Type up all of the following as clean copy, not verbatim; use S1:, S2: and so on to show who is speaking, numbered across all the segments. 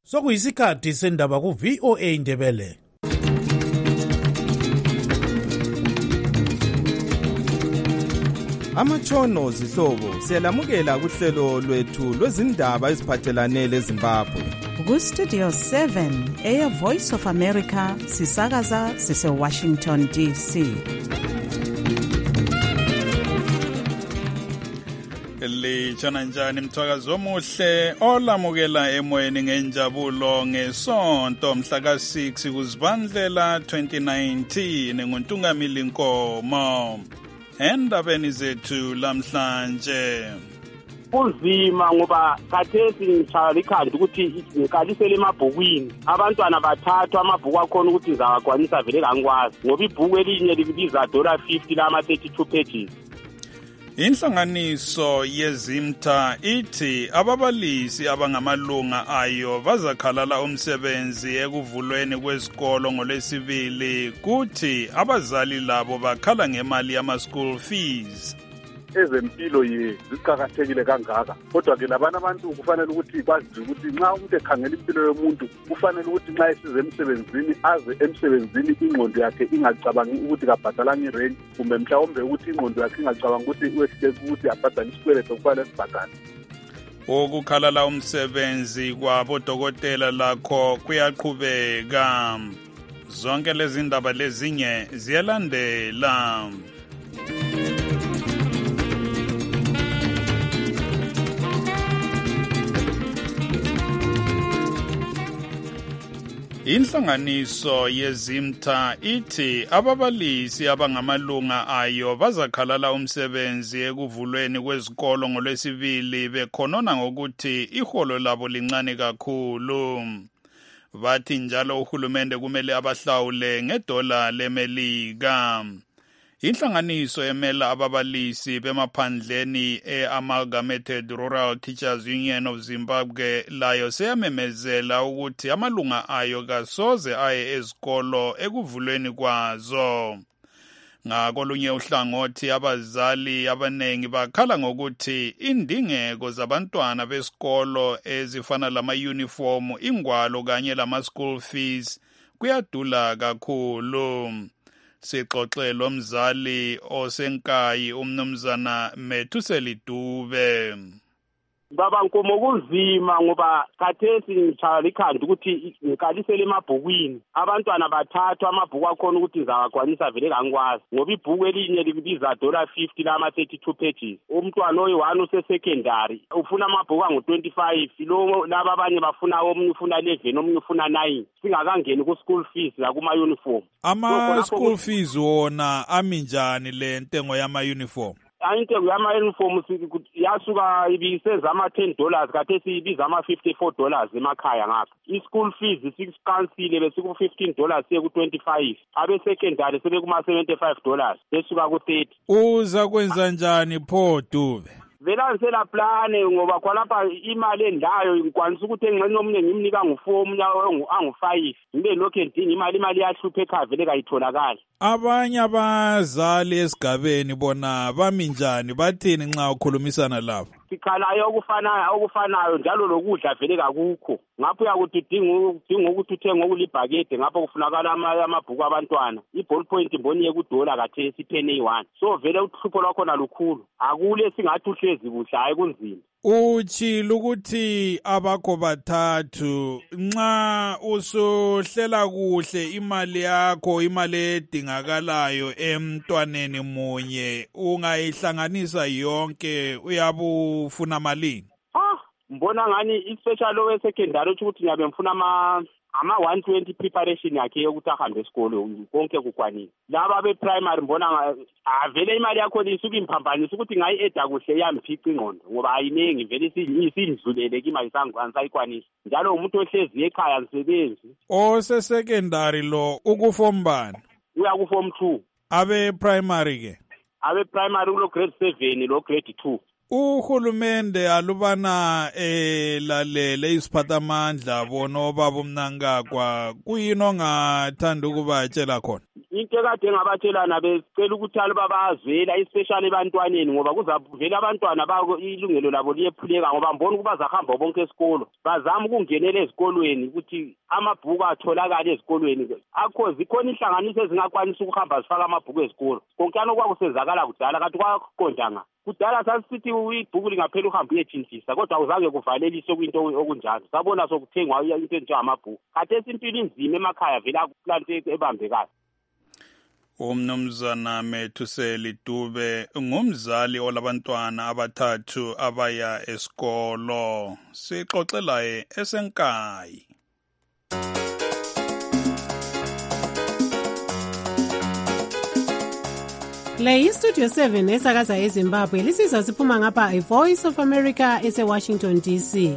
S1: Sokuyisikhathi sendaba ku VOA Ndebele.
S2: Amatshono zihlobo siyalamukela kuhlelo lwethu lwezindaba eziphathelane leZimbabwe.
S3: Ku Studio 7 Air Voice of America sisakaza sise Washington DC.
S4: Litshana njani mthwakazi omuhle olamukela emoyeni ngenjabulo ngesonto mhla ka-6 kuZibandlela 2019 nguNtungamili Nkomo. Endabeni zethu lamhlanje
S5: kunzima ngoba khathesi ngishaya likhanda ukuthi ngikalisele emabhukwini abantwana bathathwa amabhuku akhona ukuthi ngizawagwanisa vele kangikwazi ngoba ibhuku elinye libiza $50 lama 32 pages.
S4: Inhlanganiso yeZimta ithi ababalisi abangamalunga ayo bazakhalala umsebenzi ekuvulweni kwezikolo ngoLwesibili kuthi abazali labo bakhala ngemali yama-school fees.
S6: Ezempilo ziqakathekile kangaka kodwa ke labana abantu kufanele ukuthi bazi ukuthi nxa umuntu ekhangela impilo yomuntu kufanele ukuthi nxa esize emsebenzini aze emsebenzini ingqondo yakhe ingacabangi ukuthi kabhadalanga irent kumbe mhlawumbe ukuthi ingqondo yakhe ingacabangi ukuthi uyehluleka ukuthi abhadale isikweleto kufanele sibhadale.
S4: Ukukhalala umsebenzi kwabodokotela lakho kuyaqhubeka. Zonke lezi ndaba lezinye ziyalandela. Inhlanganiso yeZimta ithi ababalisi abangamalunga ayo bazakhalala umsebenzi ekuvulweni kwezikolo ngoLwesibili bekhonona ngokuthi iholo labo lincane kakhulu. Bathi njalo uhulumende kumele abahlawule $1 leMelika. Inhlanganiso emela ababalisi bemaphandleni e-Amalgamated Rural Teachers Union of Zimbabwe layo seyamemezela ukuthi amalunga ayo kasoze aye ezikolo ekuvulweni kwazo. Ngakolunye uhlangothi abazali abanengi bakhala ngokuthi indingeko zabantwana besikolo ezifana lama-uniform, ingwalo kanye lama-school fees kuyadula kakhulu. Sixoxe lomzali osenkayi umnumzana Methuseli Dube.
S5: Baba Nkomo kunzima ngoba khathesi ngishaya likhanda ukuthi ngikalisele emabhukwini abantwana bathathwa amabhuku akhona ukuthi ngizawagwanisa vele kangikwazi ngoba ibhuku elinye libiza $50 lama 32 pages. Umntwana oyi-1 usesecondary ufuna amabhuku angu-25 laba abanye bafuna omunye ufuna 11 omunye ufuna 9 singakangeni ku-school fees lakuma-uniform.
S4: Ama-school fees wona aminjani le ntengo yama-uniform?
S5: Intengo yama-uniform yasuka ibiseza ama-$10 khathesi ibiza ama-$54 emakhaya ngapha. I-school fees sikuqansile besiku-$15 siye ku-25. Abe-secondary sebekuma-$75 besuka ku-30.
S4: Uza kwenza njani pho Dube?
S5: Vela ngisela plane ngoba khonapha imali endayo ngikwanisa ukuthi engxenye omunye ngimnika ngu4 omunye angu5 ngibe lokho endinga imali yahlupha ekhaya vele kayitholakala.
S4: Abanye abazali esigabeni bona bami njani bathini nxa ukhulumisana labo?
S5: Sikhalayo okufanayo njalo lokudla vele kakukho ngapho uyakuthi udinga ukuthi uthenge okulibhakede ngapho kufunakala amabhuku abantwana i-ball point mboniye ku$1 khathesi ipheni eyi-1 so vele uhlupho lwakhona lukhulu akule singathi uhlezi kuhle hayi kunzima.
S4: Utshilo ukuthi abakho bathathu nxa usuhlela kuhle imali yakho imali edingakalayo emntwaneni munye ungayihlanganisa yonke uyabufuna malini?
S5: Mbona ngani i-special lowe secondary ukuthi ngiyabe ngifuna ama-120 preparation yakhe yokuthi ahambe esikolo konke kukwanile. Laba be-primary mbona vele imali yakho isuke imphambanisa ukuthi ngayi-eda kuhle yamiphica ingqondo ngoba ayiningi vele isindlulele imali angisayikwanisa njalo umuntu ohlezi ekhaya ngisebenzi.
S4: Ose-secondary lo ukuform bani?
S5: Uya ku-form 2.
S4: Abe-primary ke?
S5: Abe-primary kulo grade 7 lo grade 2.
S4: Uhulumende alubana lalele isiphathamandla bona obaba uMnangagwa kuyini ongathanda ukubatshela khona?
S5: into ekade engabatshelana becela ukuthi aluba bazela especially ebantwaneni ngoba kuzavela abantwana bako ilungelo labo liyephuleka ngoba mbona ukuba zahamba bonke esikolo bazama ukungenela ezikolweni ukuthi amabhuku atholakala ezikolweni akho zikhona inhlanganiso ezingakwanisa ukuhamba zifaka amabhuku ezikolo konke kwakusenzakala kudala kanti kwaqondanga kudala sasithi ibhuku lingaphela uhambe uyetshintshisa kodwa awuzange kuvaleliswe kwinto okunjalo sabona sokuthengwa into enjengamabhuku khathesi impilo inzima emakhaya vela kuplante ebambekayo.
S4: Umnumzana Methuseli Dube ngumzali olabantwana abathathu abaya esikolo. Sixoxelaye esenkayi.
S7: Le iStudio 7 esakaza eZimbabwe lisizwa siphuma ngapha iVoice of America ese-Washington DC.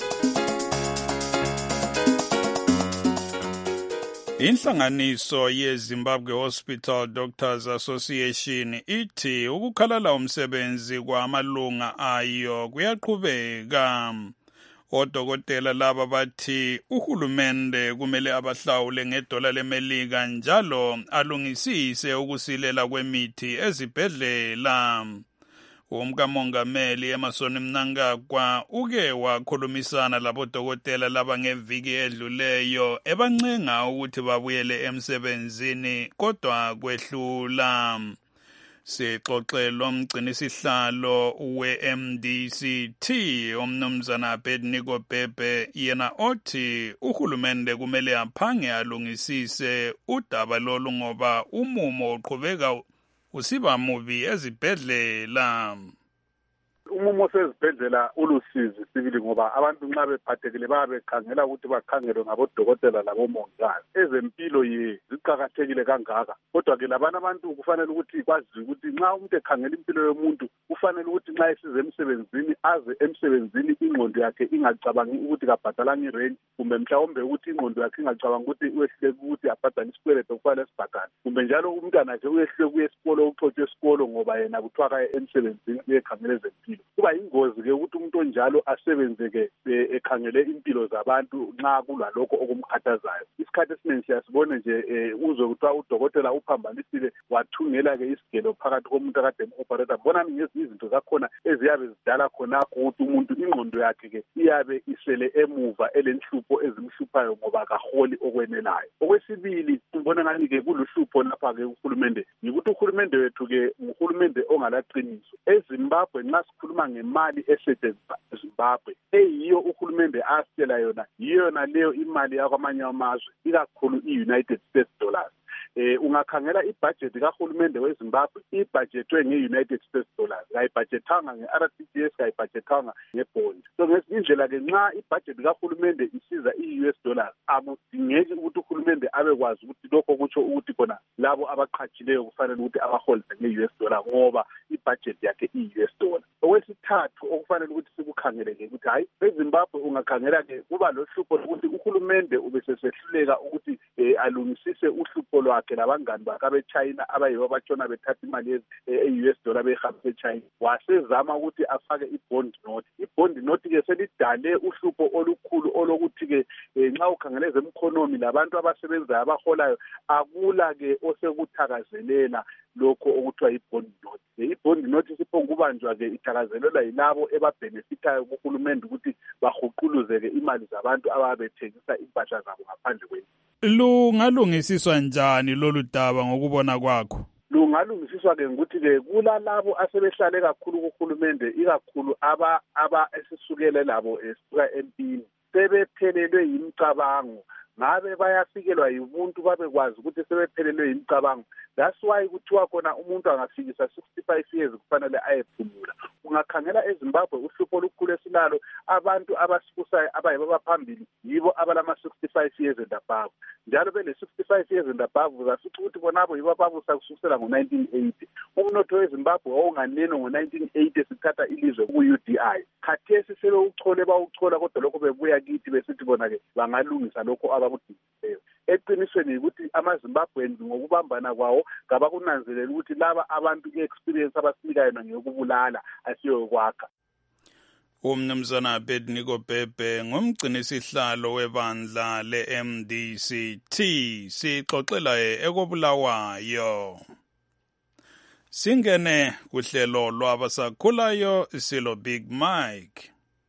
S4: Inhlanganiso yeZimbabwe Hospital Doctors Association ithi ukukhalala umsebenzi kwamalunga ayo kuyaqhubeka. Odokotela laba bathi uhulumende kumele abahlawule $1 leMelika njalo alungisise ukusilela kwemithi ezibhedlela. UMkamongameli Emmerson Mnangagwa uke wakhulumisana labodokotela laba ngeviki edluleyo ebancenga ukuthi babuyele emsebenzini kodwa kwehlula. Sixoxelo umgcinisihlalo we-MDCT umnumzana Abednego Bhebhe yena othi uhulumende kumele aphange alungisise udaba lolu ngoba umumo uqhubeka usiba mubi ezibhedlela.
S6: Umumo sezibhedlela ulusizi sibili ngoba abantu nxa bephathekile babekhangela ukuthi bakhangelwe ngabodokotela labomongikazi. Ezempilo ziqakathekile kangaka kodwa ke labana abantu kufanele ukuthi kwazi ukuthi nxa umuntu ekhangela impilo yomuntu kufanele ukuthi nxa esize emsebenzini aze emsebenzini ingqondo yakhe ingacabangi ukuthi kabhadalanga irent kumbe mhlawumbe ukuthi ingqondo yakhe ingacabangi ukuthi uyehluleka ukuthi abhadale isikweleto kufanele sibhadale kumbe njalo umntwana wakhe uyehluleka kuye esikolo uxotshwe esikolo ngoba yena kuthiwa kaye emsebenzini uyekhangela ezempilo. Kuba ingozi ke ukuthi umuntu onjalo asebenze ekhangele impilo zabantu nxa kulalokho okumkhathazayo. Isikhathi esiningi siyasibone nje uzwe kuthiwa udokotela uphambanisile wathungela ke isigelo phakathi komuntu akade operator. Bona ngezinye izinto zakhona eziyabe zidala khonapho ukuthi umuntu ingqondo yakhe ke iyabe isele emuva elenhlupho ezimhluphayo ngoba kaholi okwenelayo. Okwesibili ubona ngani ke kuluhlupho lapha ke uhulumende ukuthi uhulumende wethu ke uhulumende ongalaqiniso. eZimbabwe nxa sikhuluma ngemali esetshenziswa eZimbabwe eyiyo uhulumende asitshela yona yiyona leyo imali yakwamanye amazwe ikakhulu i-United States dollars. Ungakhangela ibudget kahulumende weZimbabwe ibudgetwe nge-United States dollars ayibudgetanga nge-RTGS ayibudgetanga ngebond. So ngesindlela ke nxa ibudget kahulumende isiza i-US dollars akudingeki ukuthi uhulumende abekwazi ukuthi lokho kutsho ukuthi khona labo abaqhatshileyo kufanele ukuthi abaholise nge-US dollar ngoba ibudget yakhe i-US dollar. Okwesithathu okufanele ukuthi sikukhangeleke ukuthi hayi eZimbabwe ungakhangela ke kuba lohlupho ukuthi uhulumende ubesesehluleka ukuthi alungisise uhlupho lwakhe labangani bakhe abeChina abayibo abatshona bethatha imali e-US dollar behambise eChina. Wasezama ukuthi afake i-bond note. I-bond note ke selidale uhlupho olukhulu olokuthi ke nxa ukhangele ezemkhonomi labantu abasebenzayo abaholayo akula ke osekuthakazelela lokho okuthiwa i-bond note. I-bond note isiphongubanjwa ke ithakazelelwa yilabo ebabhenefithayo kuhulumende ukuthi bahuquluzeke imali zabantu ababethengisa impahla zabo ngaphandle kwendlu.
S4: Lungalungisiswa njani lolu daba ngokubona kwakho?
S6: Lungalungisiswa ke ngokuthi ke kulalabo asebehlale kakhulu kuhulumende ikakhulu aba esisukele labo esisuka empini sebephelelwe yimicabango ngabe bayafikelwa yibuntu babekwazi ukuthi sebephelelwe yimicabango. That's why kuthiwa khona umuntu angafikisa 65 years kufanele ayephumula. Ungakhangela eZimbabwe uhlupho olukhulu esilalo abantu abasibusayo abayibo phambili yibo abalama 65 years and above. Njalo bele 65 years and above uzasithi ukuthi bonabo yibo ababusa kusukela ngo-1980. Umnotho weZimbabwe wawunganeno ngo-1980 sithatha ilizwe ku-UDI. Khathesi sebewuchole bawuchola kodwa lokho bebuya kithi besithi bona ke bangalungisa lokho abakudingileyo. Eqinisweni ukuthi amaZimbabweans ngokubambana kwawo ngabakunanzelela ukuthi laba abantu i-experience abasinika yona ngeyokubulala asiyo yokwakha.
S4: Umnumzana Abednego Bhebhe ngumgcinisihlalo webandla le-MDCT sixoxela ekobulawayo. Singene kuhlelo lwabasakhulayo silo Big Mike.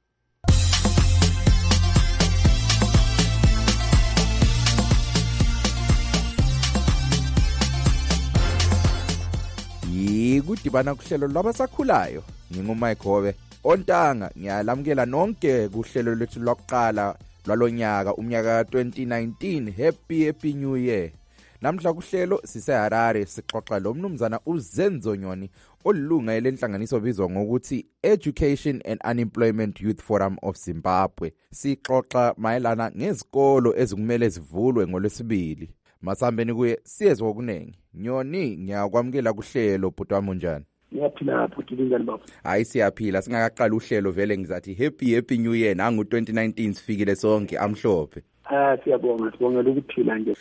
S8: Kudibana kuhlelo lwabasakhulayo ngingumike Hobe ontanga ngiyalamukela nonke kuhlelo lethu lokuqala lwalonyaka umnyaka 2019 happy new year. Namhla kuhlelo siseHarare sixoxa lo mnumzana uZenzonyoni olunga lenhlanganiso bizwa ngokuthi Education and Unemployment Youth Forum of Zimbabwe. Sixoxa mayelana ngezikolo ezikumele zivulwe ngolwesibili. Masambeni kuye siyezwe okunengi. Nyoni ngiyakwamukela kuhlelo bhuti wami njani?
S9: Ngiyaphila bhuti njani baba?
S8: Hayi siyaphila singakaqala uhlelo vele ngizathi happy new year nangu 2019 sifikile sonke amhlophe.
S9: Sibongela ukuphila nje.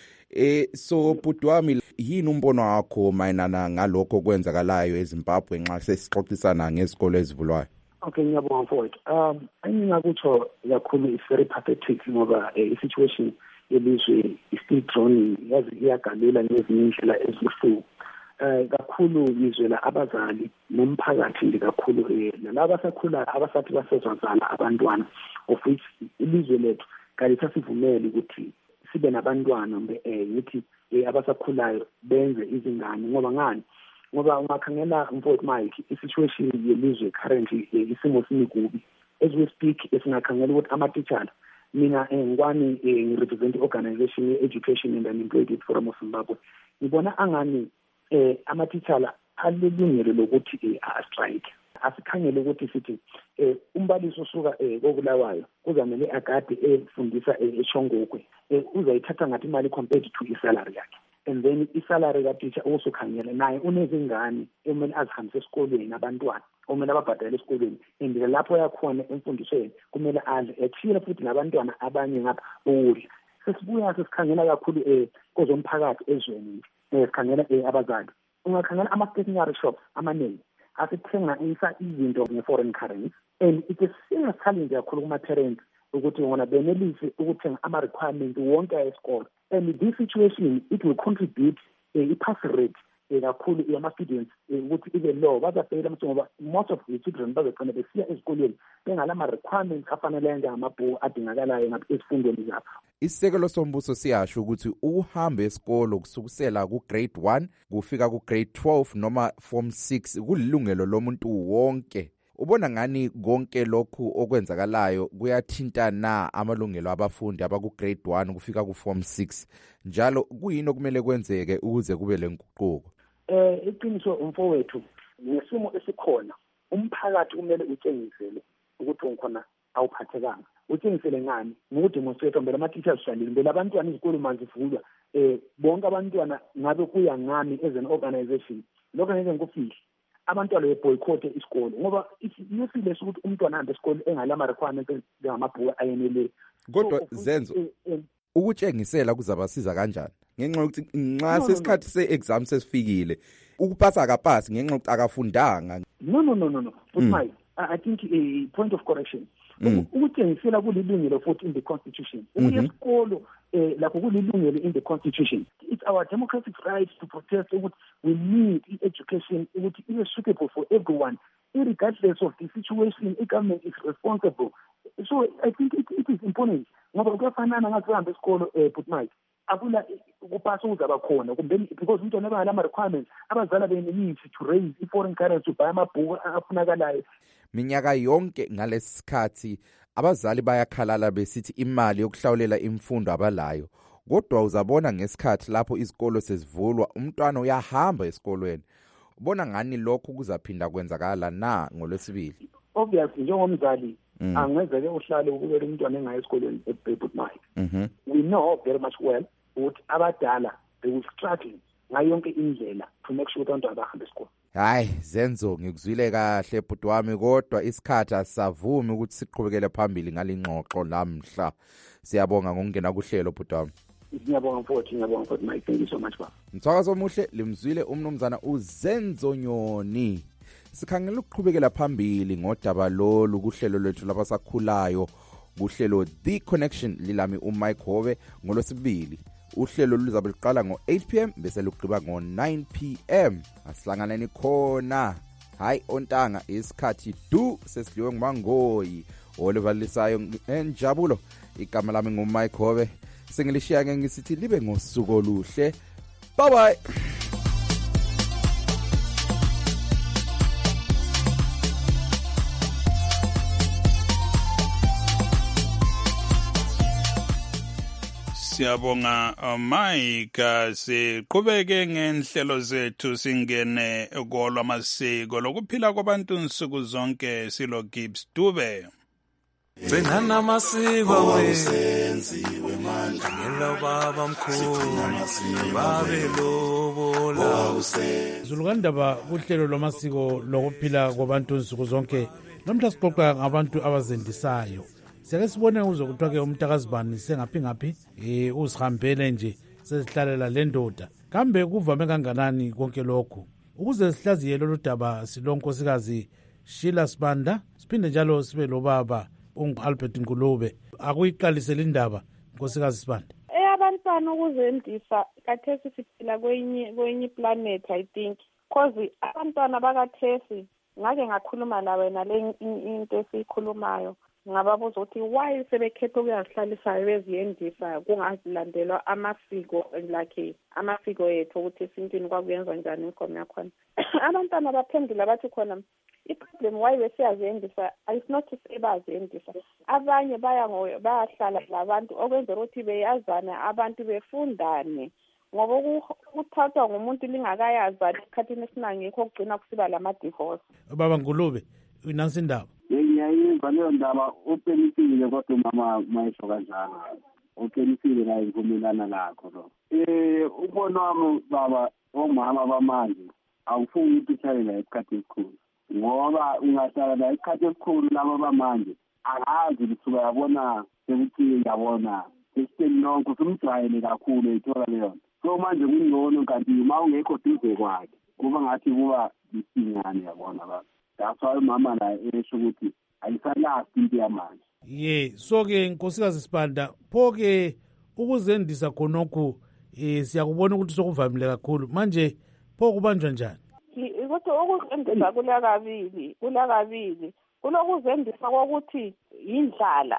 S8: So bhuti wami yini umbono wakho mayinana ngalokho kwenzakalayo eZimbabwe nxa sesixoxisana ngezikolo ezivulwayo?
S9: Okay, ngiyabonga mfowethu. Engingakutho kakhulu is very pathetic ngoba i-situation yelizwe is-still drowning, yazi iyagalula ngezinye indlela ezibuhlungu. Kakhulu ngizwela abazali nomphakathi nje kakhulu nalabo abasakhulayo abasathi basezazana abantwana of which ilizwe lethu kalisasivumeli ukuthi sibe nabantwana ngithi abasakhulayo benze izingane ngoba ngani? Ngoba ungakhangela mfowethu Mike i-situation yelizwe currently isimo simikubi. As we speak esingakhangela ukuthi ama-teacher mina ngwani ngirepresent organization ye-Education and Unemployed Youth Forum of Zimbabwe. Ngibona angani ama-teacher alelungelo lokuthi a-strike. Asikhangele ukuthi sithi umbalisi osuka kobulawayo kuzamele agade efundisa eShongokwe uzayithatha ngathi imali compared to isalary yakhe, and then isalary ka-teacher usukhangele naye unezingane emele azihambise esikolweni abantwana omele ababhadale esikolweni, and lapho yakhona emfundisweni kumele adle ethile futhi nabantwana abanye ngapha ukudla. Sesibuya sesikhangela kakhulu kozomphakathi ezweni sikhangela abazali. Ungakhangela ama-stationery shops amaningi asithenga izinto nge-foreign currency, and it is serious challenge kakhulu kuma-parents ukuthi ngona benelise ukuthenga ama-requirement wonke esikole, and this situation it will contribute i-pass rate kakhulu yama-students ukuthi ibe low. Bazafeyila mthi ngoba most of the children bazogcina besiya ezikolweni bengala ma-requirements afanele njengamabhuku adingakalayo ezifundweni zabo.
S8: Isisekelo sombuso siyasho ukuthi uhambe esikolo kusukisela ku-grade 1 kufika ku-grade 12 noma form 6 kulilungelo lomuntu wonke. Ubona ngani konke lokhu okwenzakalayo kuyathinta na amalungelo abafundi abaku-grade 1 kufika ku-form 6? Njalo kuyini okumele kwenzeke ukuze kube lenguquko?
S9: Iqiniso umfowethu nesimo esikhona umphakathi kumele utshengisele ukuthi ngikhona awuphathekanga. Utshengisele ngani? Ngokudemonstrate mbele ama-teachers shalile mbele abantwana izikolo manje zivulwa bonke abantwana ngabe kuya ngami as an organization lokho ngeke ngikufihle. Abantwana beboycott isikolo ngoba isifile ukuthi umntwana ahambe esikolo engala ama-requirements ngamabhuku ayenele.
S8: Kodwa Zenzo ukutshengisela kuzabasiza kanjani? Ngenxa yokuthi nxa sesikhathi se-exam sesifikile ukupasa akapasi ngenxa yokuthi akafundanga.
S9: No. But I think a point of correction. Ukutshengisela kulilungelo futhi in the constitution. Ukuya esikolo lapho kulilungelo in the constitution. It's our democratic right to protest ukuthi we need education ukuthi it is suitable for everyone regardless of the situation. The government is responsible. So I think it is important. Ngoba kuyafanana ngathi uhambe esikolo but Mike akula ukupasa uzaba khona because umntwana ebanga lama requirements abazala benelisi to raise i-foreign currency to buy amabhuku afunakalayo.
S8: Minyaka yonke ngalesikhathi abazali bayakhalala besithi imali yokuhlawulela imfundo abalayo, kodwa uzabona ngesikhathi lapho izikolo sezivulwa umntwana uyahamba esikolweni. Ubona ngani lokho kuzaphinda kwenzakala na ngolwesibili?
S9: Obviously njengomzali angenzeke uhlale ukubeka umntwana engayi esikolweni but Mike we know very much well ukuthi abadala they will struggle ngayo yonke indlela to make sure abantu abahambe esikole.
S8: Hayi Zenzo ngikuzwile kahle bhuti wami, kodwa isikhathi asavumi ukuthi siqhubekele phambili ngalingxoxo lamhla. Siyabonga ngokungena kuhlelo bhuti wami.
S9: Ngiyabonga mfowethu Mike, thank you so much baba.
S8: Mthwakazo omuhle limzwile umnumzana uZenzonyoni. sikhangela ukuqhubekela phambili ngodaba lolu kuhlelo lwethu labasakhulayo kuhlelo The Connection lilami uMike Hobe ngolwesibili. Uhlelo luzabe liqala ngo-8 PM bese luqhiba ngo-9 PM. Asihlanganeni khona. Hayi ontanga isikhathi sesidliwe nguMangoyi olivalisayo enjabulo. Igama lami nguMike Hobe. Sengilishiya ke ngisithi libe ngosuku oluhle. Bye bye.
S4: Siyabonga Mike, siqhubeke ngenhlelo zethu singene kolwamasiko lokuphila kwabantu nsuku zonke. Silo Gibbs Dube.
S10: Gcinana amasiko wenziwe manje ngelo baba mkhulu babe lobola
S1: Zulukandaba kuhlelo lwamasiko lokuphila kwabantu nsuku zonke. Namhla sixoxa ngabantu abazendisayo. Siyake sibone uzokuthiwa ke umntakazibani sengaphi uzihambele nje sezihlalela le ndoda. Kambe kuvame kanganani konke lokhu? Ukuze sihlaziye lolu daba silonkosikazi Sheila Sibanda, siphinde njalo sibe lobaba Albert Ngulube. Akuyiqalisele indaba nkosikazi Sibanda.
S11: Abantwana ukuzendisa kathesi siphila kwenye planet I think. Cause abantwana bakathesi ngake ngakhuluma la wena le into esikhulumayo. Ngababuza ukuthi why sebekhetha ukuyazihlalisa beziyendisa kungazilandelwa amasiko like amasiko ethu ukuthi esintwini kwakuyenza njani inkomo yakhona. Abantwana baphendula bathi khona i-problem why besiyaziyendisa is not to say baziyendisa. Abanye bayahlala labantu okwenza ukuthi beyazane abantu befundane ngoba ukuthathwa ngumuntu lingakayazani esikhathini esiningi yikho kugcina kusiba lama-divorce.
S1: Baba Ngulube unansi indaba.
S6: Ngiyayizwa leyo ndaba uqinisile kodwa mama mayisho kanjalo. Uqinisile la ivumelana lakho lo. Ubona wami baba omama bamanje awufuni ukuthi uhlale la isikhathi esikhulu. Ngoba ungahlala la isikhathi esikhulu laba bamanje akazi ukuthi uyabona sekuthi yabona system nonke usumjwayele kakhulu ethola leyo. So manje kungcono kanti uma ungekho duze kwakhe kuba ngathi kuba isinyane yabona baba. That's why mama la esho ukuthi ayisalasi into yamanje.
S1: So ke nkosikazi Sibanda phoke ukuzendisa khonokho siyakubona ukuthi sokuvamile kakhulu. Manje pho kubanjwa njani?
S11: Kodwa ukuzendisa kula kabili. Kulokuzendisa kokuthi indlala.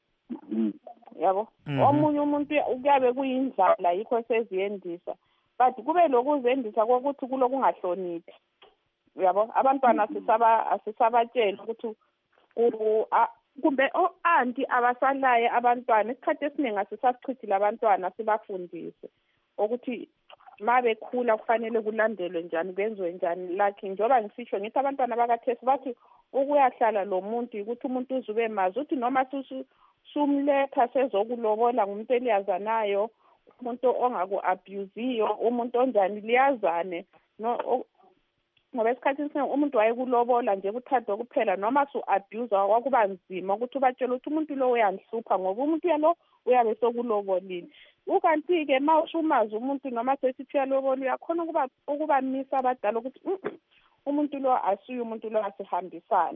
S11: Yabo. Omunye umuntu kuyabe kuyindlala yikho seziyendisa. But kube lokuzendisa kokuthi kulokungahloniphi. Yabo abantwana asisabatshela ukuthi kumbe anti abasalaye abantwana isikhathi esiningi asisachithile abantwana sibafundise ukuthi mabekhula kufanele kulandelwe njani kwenziwe njani like njengoba ngisisho ngithi abantwana bakathesi bathi ukuyahlala lo muntu ukuthi umuntu uzube mazi ukuthi noma sumletha sezokulobola ngumuntu eliyazanayo umuntu ongaku-abuziyo umuntu onjani liyazane ngoba esikhathini esiningi umuntu wayekulobola nje kuthathwa kuphela noma su-abuza kwakuba nzima ukuthi ubatshele ukuthi umuntu lo uyandihlupha ngoba umuntu yalo uyabe sokulobolile. Ukanti-ke ma usumazi umuntu noma sesithi uyalobola uyakhona ukubamisa abadala ukuthi umuntu lo asuye umuntu lo asihambisane.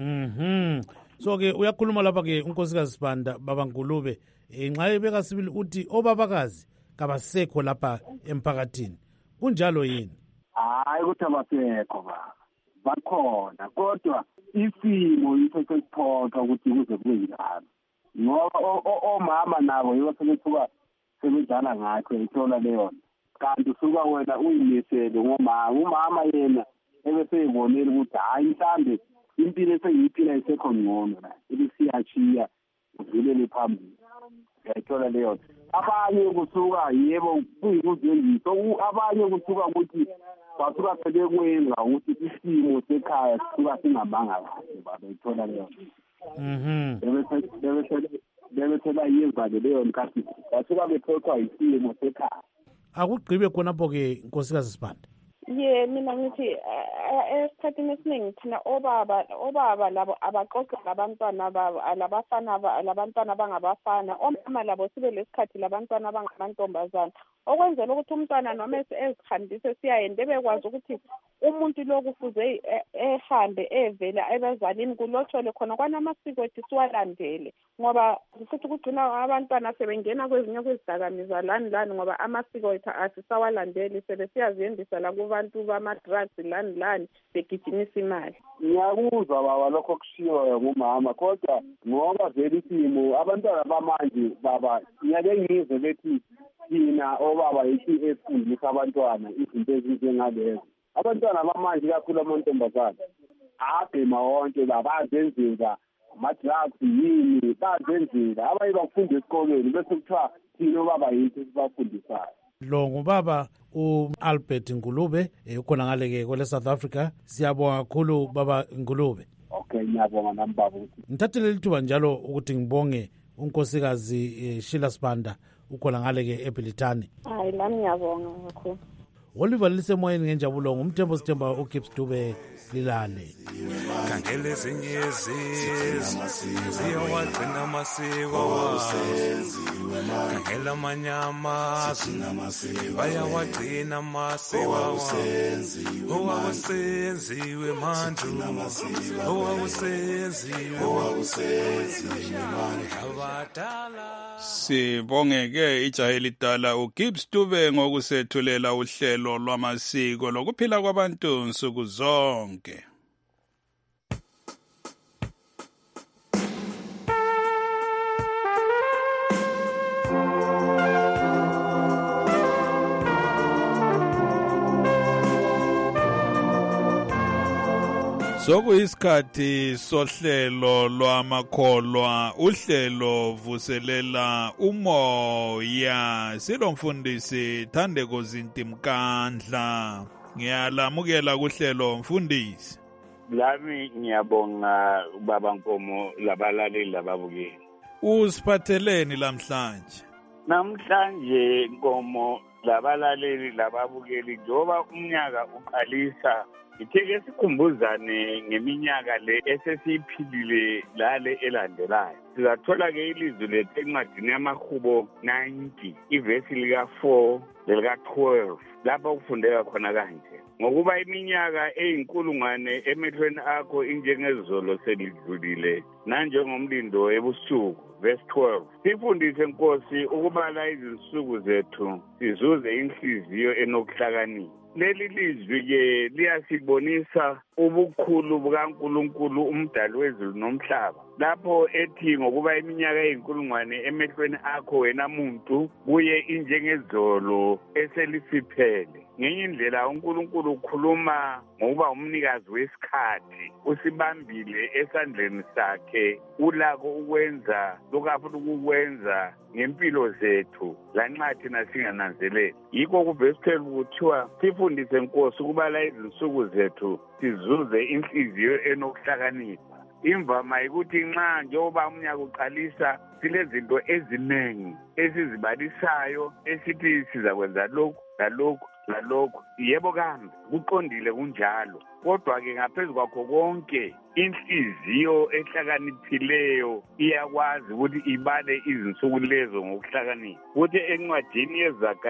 S1: So ke uyakhuluma lapha ke unkosikazi Sibanda baba Ngulube nxa ebeka sibili uthi obabakazi kabasekho lapha emphakathini. Kunjalo yini?
S6: Hayi ukuthi abasekho bakhona kodwa isimo yitho sesiphoqa ukuthi kuze kube njalo ngoba omama nabo yibo sebethuka sebedlala ngakho ithola leyo kanti usuka wena uyimisele ngomama yena ebeseyibonela ukuthi hayi mhlambe impilo esengiyiphila isekho ngcono la ibisiyachiya udlulele phambili uyayithola leyo. Abanye kusuka yebo kuyikuzendisa abanye kusuka ukuthi basuka sebekwenza ukuthi isimo sekhaya sisuka singamanga kahle baba ithola leyo. Bebethela yezake leyo nkathi basuka bephothwa isimo sekhaya.
S1: Akugqibe khonapho ke nkosikazi Sibanda.
S11: mina ngithi esikhathini esiningi thina obaba labo abaxoxa labantwana babo labantwana abangabafana, omama labo sibe lesikhathi labantwana abangamantombazana, okwenzela ukuthi umntwana noma ezihambise siyayende bekwazi ukuthi umuntu lo kufuze ehambe evela ebazalini kulotsholwe khona kwanamasiko ethu siwalandele, ngoba futhi kugcina abantwana sebengena kwezinye kwezidakamizwa lani ngoba amasiko ethu asisawalandeli, sebesiyaziyendisa la kubantu bama-drugs lani begijimisa imali.
S5: Ngiyakuzwa baba lokho kushiwoyo ngumama, kodwa ngoba vele isimo abantwana bamanje baba ngiyake ngizwe bethi thina obaba yithi efundisa abantwana izinto ezinjengalezo. Abantwana bamanje kakhulu amantombazana abhema wonke babazenzela ama-drugs yini bazenzela, abanye bafunda esikolweni bese kuthiwa thina obaba yithi sibafundisayo.
S1: Lo ngubaba u-Albert Ngulube ukhona ngale-ke kwele South Africa. Siyabonga kakhulu baba Ngulube.
S5: Okay, ngiyabonga nami baba.
S1: Ngithathele lithuba njalo ukuthi ngibonge unkosikazi Sheila Sibanda ukhona ngale-ke eBilitani.
S11: Hayi, nami ngiyabonga kakhulu.
S1: Oliver lisemoyeni ngenjabulo ngumthembo Sithemba uGibbs Dube lilale.
S10: Khangele ezinye ziyawagcina amasiko wazo, khangela amanye amazwe bayawagcina amasiko wazo, owawusenziwe manje, owawusenziwe abadala.
S4: Sibongeke ijaha elidala uGibbs Dube ngokusethulela uhlelo lwamasiko lokuphila kwabantu nsuku zonke. Sokuyisikhathi sohlelo lwamakholwa, uhlelo vuselela umoya. Silomfundisi Thandeko Zintimkandla. Ngiyalamukela kuhlelo mfundisi.
S12: Lami ngiyabonga baba Nkomo labalaleli lababukeli.
S4: Usiphatheleni lamhlanje?
S12: Namhlanje Nkomo labalaleli lababukeli njoba umnyaka uqalisa, ngitheke sikhumbuzane ngeminyaka le esesiyiphilile lale elandelayo. Sizathola-ke ilizwi lethu encwadini yamaHubo 90 ivesi lika-4 lelika-12 lapho kufundeka khona kanje: ngokuba iminyaka eyinkulungwane emehlweni akho injengezolo selidlulile nanjengomlindo ebusuku. Verse 12. Sifundise Nkosi ukubala izinsuku zethu sizuze inhliziyo enokuhlakanipha. Leli lizwi-ke liyasibonisa ubukhulu bukaNkulunkulu umdali wezulu nomhlaba, lapho ethi ngokuba iminyaka eyinkulungwane emehlweni akho wena muntu kuye injengezolo eselisiphele. Ngenye indlela uNkulunkulu ukhuluma ngokuba umnikazi wesikhathi, usibambile esandleni sakhe, ulako ukwenza lokho afuna ukukwenza ngempilo zethu lanxa thina singananzeleli. Yikho kuvesi 12 kuthiwa sifundise Nkosi ukubala izinsuku zethu sizuze inhliziyo enokuhlakanipha. Imvama ukuthi nxa njengoba umnyaka uqalisa silezinto eziningi esizibalisayo esithi sizakwenza lokhu lalokhu. Yebo kambe kuqondile kunjalo, kodwa-ke ngaphezu kwakho konke inhliziyo ehlakaniphileyo iyakwazi ukuthi ibale izinsuku lezo ngokuhlakanipha. Kuthi encwadini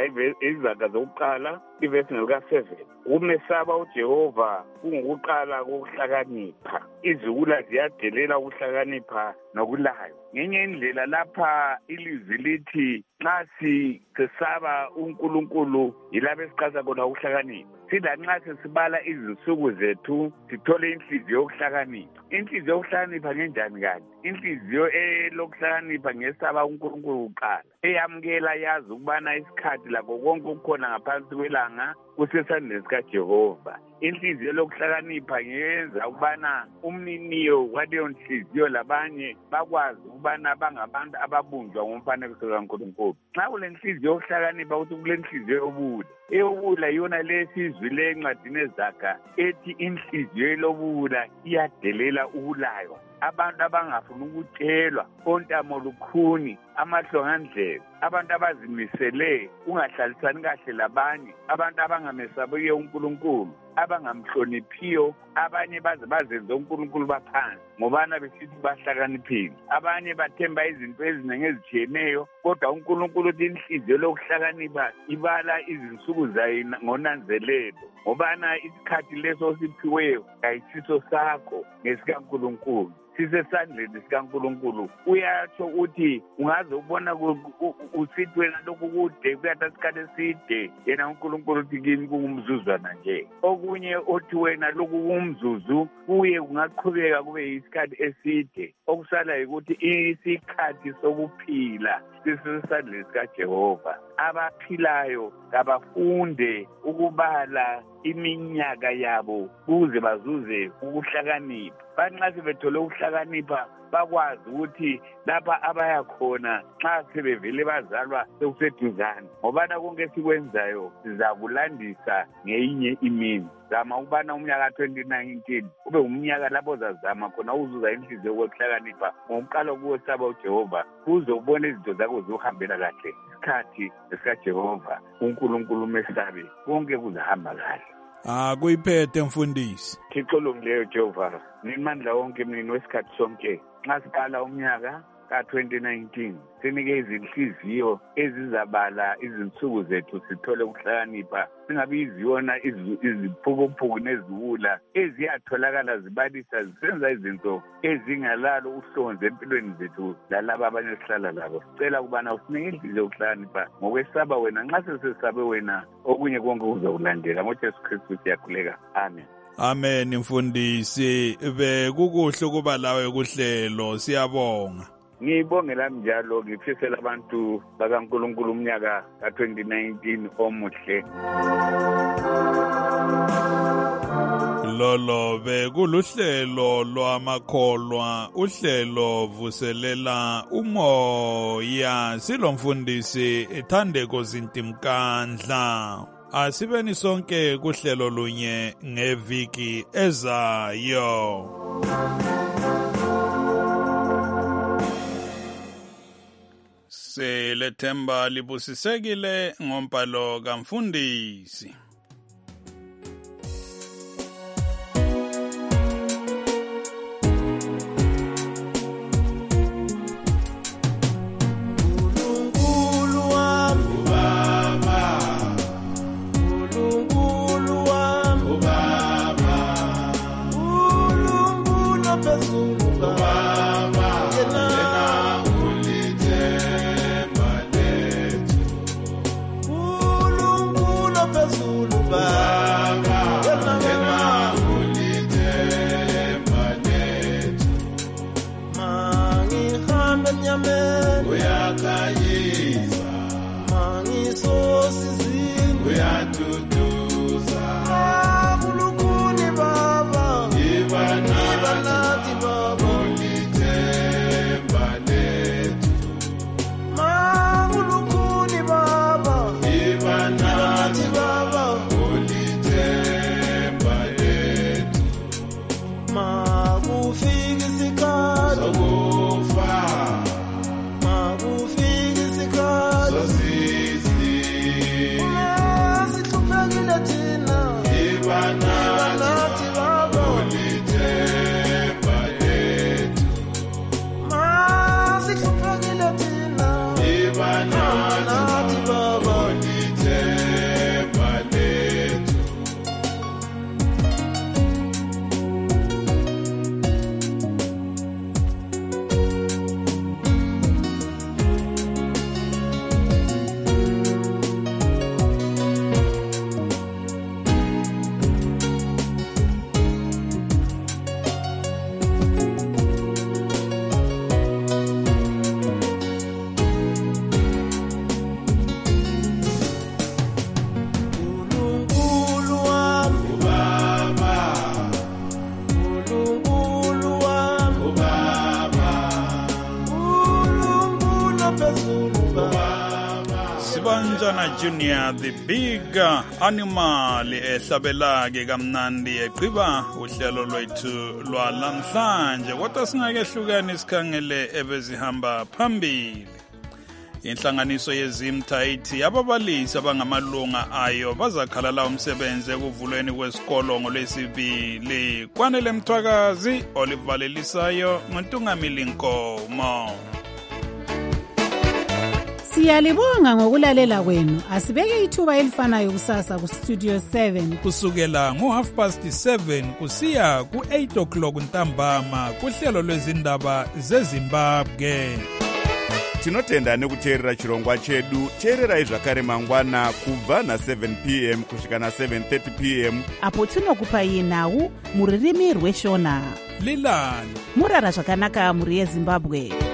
S12: yezaga zokuqala ivesi lika-7, ukumesaba uJehova kungukuqala kokuhlakanipha, izikula ziyadelela ukuhlakanipha nokulayo. Ngenye indlela lapha ilizwi lithi nxa sisaba uNkulunkulu yilapho esiqasa khona ukuhlakanipha. Sida nxa sesibala izinsuku zethu sithole inhliziyo yokuhlakanipha. Inhliziyo yokuhlakanipha ngenjani kanti? Inhliziyo elokuhlakanipha ngesaba uNkulunkulu kuqala, eyamukela yazi ukubana isikhathi lakho konke okukhona ngaphansi kwelanga kusesandleni sikaJehova. Inhliziyo lokuhlakanipha ngeyenza ukubana umniniyo waleyo nhliziyo labanye bakwazi ukubana bangabantu ababunjwa ngomfanekiso kaNkulunkulu. Nxa kule nhliziyo yokuhlakanipha ukuthi kule nhliziyo yobula, eyobula yona lesizwile encwadini ezaga ethi inhliziyo elobula iyadelela ukulaywa. Abantu abangafuni ukutshelwa, ontamo lukhuni, amahlongandlela, abantu abazimisele ungahlalisani kahle labanye, abantu abangamesabiyo uNkulunkulu, abangamhloniphiyo, abanye bazenze uNkulunkulu baphansi ngobana besithi bahlakaniphile, abanye bathemba izinto eziningi ezitshiyeneyo, kodwa uNkulunkulu uthi inhliziyo lokuhlakanipha ibala izinsuku zayo ngonanzelelo, ngobana isikhathi leso osiphiweyo kayisiso sakho ngesikaNkulunkulu, sisesandleni sikaNkulunkulu. Uyatsho uthi ungaze ubona usithi wena lokhu kude kuyathatha isikhathi eside, yena uNkulunkulu uthi kimi kungumzuzwana nje. Okunye othi wena lokhu kumzuzu kuye kungaqhubeka kube isikhathi eside, okusala ukuthi isikhathi sokuphila sisesandleni sikaJehova. Abaphilayo kabafunde ukubala iminyaka yabo kuze bazuze ukuhlakanipha. Banxa sebethole ukuhlakanipha bakwazi ukuthi lapha abaya khona nxa sebevele bazalwa sekuseduzane, ngobana konke esikwenzayo sizakulandisa ngeyinye imini. Zama ukubana umnyaka 2019 ube umnyaka lapho zazama khona uzuza inhliziyo yokuhlakanipha ngokuqala ukuwesaba uJehova, kuze ubone izinto zakho zihambela kahle. Isikhathi esikaJehova uNkulunkulu umesabe konke kuzahamba kahle.
S4: Kuyiphethe mfundisi.
S12: Thixo longileyo Jehova, nimandla wonke mina wesikhathi sonke. Nxa siqala umnyaka ka-2019 sinike izinhliziyo ezizabala izinsuku zethu sithole ukuhlakanipha, singabi iziyona iziphukuphuku neziwula eziyatholakala zibalisa zisenza izinto ezingalalo uhlonze empilweni zethu lalaba abanye sihlala labo. Sicela ukubana usinike inhliziyo yokuhlakanipha ngokwesaba wena, nxa sesabe wena okunye konke kuzakulandela. ngoJesu Kristu siyakhuleka, amen.
S4: Amen mfundisi, bekukuhle ukuba lawe kuhlelo, siyabonga.
S12: Ngibongela njalo ngifisela abantu bakaNkulunkulu umnyaka ka-2019 omuhle.
S4: Lolo bekuluhlelo lwamakholwa, uhlelo vuselela umoya. Silomfundisi Thandeko Zintimkandla. Asibeni sonke kuhlelo lunye ngeviki ezayo. Selethemba libusisekile ngompalo kamfundisi. Junior the big animal ehlabelake kamnandi eqiba uhlelo lwethu lwalamhlanje, kodwa singake hlukane sikhangele ebezihamba phambili. Inhlanganiso yezimta ithi ababalisi abangamalunga ayo bazakhalala umsebenzi ekuvulweni kwesikolo ngolwesibili. Kwanele Mthwakazi, olivalelisayo nguNtungamili Nkomo.
S7: Siyalibonga ngokulalela kwenu. Asibeke ithuba elifanayo kusasa ku Studio 7
S4: kusukela ngo7:30 kusiya ku8 o'clock ntambama kuhlelo lwezindaba zeZimbabwe.
S13: Tinotenda nekuteerera chirongwa chedu. Teererai zvakare mangwana kubva na7 p.m. kusvika na7:30 p.m.
S3: apo tinokupai nhau muririmi rweshona.
S4: Lilani
S3: murara zvakanaka muri yeZimbabwe.